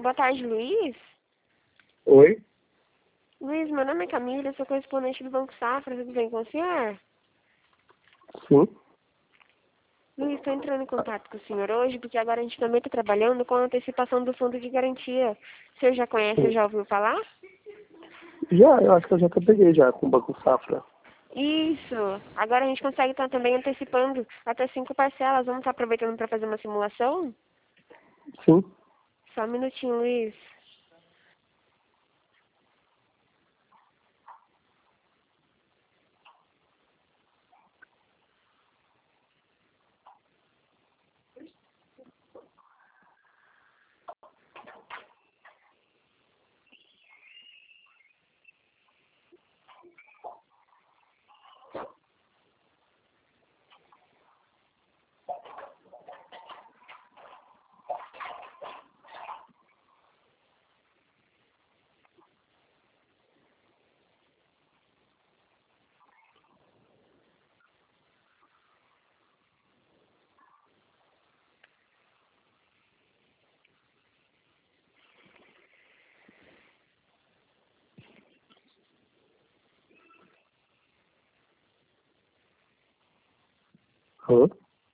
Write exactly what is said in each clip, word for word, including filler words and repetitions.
Boa tarde, Luiz. Oi? Luiz, meu nome é Camila, eu sou correspondente do Banco Safra, tudo bem com o senhor? Sim. Luiz, estou entrando em contato com o senhor hoje, porque agora a gente também está trabalhando com a antecipação do fundo de garantia. O senhor já conhece ou Sim. já ouviu falar? Já, eu acho que eu já até peguei já com o Banco Safra. Isso! Agora a gente consegue estar também antecipando até cinco parcelas. Vamos estar aproveitando para fazer uma simulação? Sim. Só um minutinho, Luiz. Alô?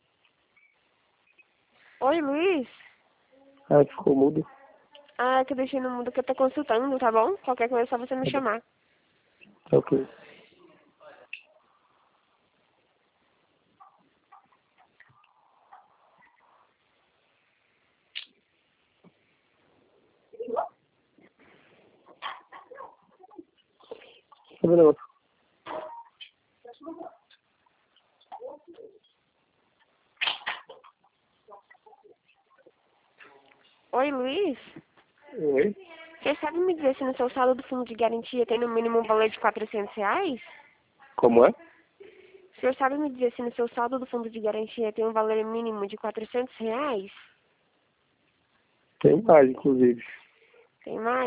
Oi, Luiz. Ah, ficou mudo. Ah, que eu deixei no mundo que eu tô consultando, tá bom? Qualquer coisa é só você me Tá bom. chamar. Tá ok. Tá vendo? Oi, Luiz. Oi? Você sabe me dizer se no seu saldo do fundo de garantia tem no mínimo um valor de quatrocentos reais? Como é? O senhor sabe me dizer se no seu saldo do fundo de garantia tem um valor mínimo de quatrocentos reais? Tem mais, inclusive. Tem mais?